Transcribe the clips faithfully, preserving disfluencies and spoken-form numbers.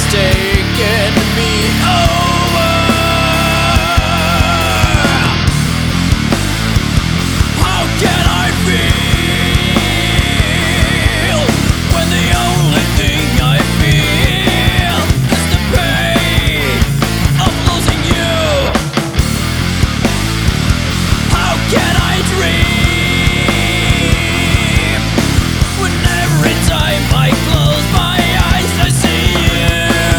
taken me over. How can I feel when the only thing I feel is the pain of losing you? How can I dream when every time I close my eyes I see you?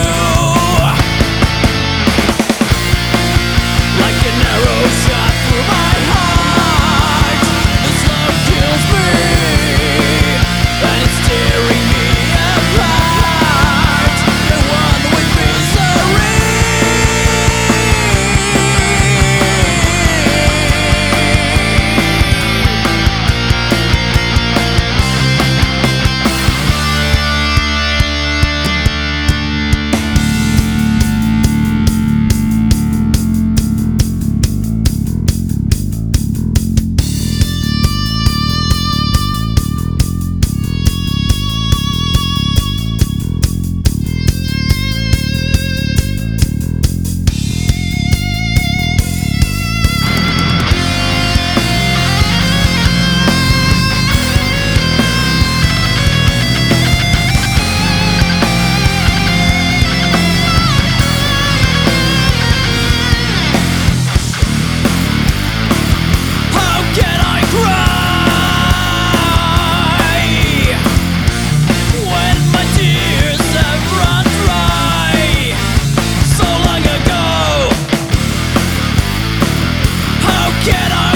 Like an arrow shot through my heart, this love kills me, and it's tearing me apart, and one with misery. Can I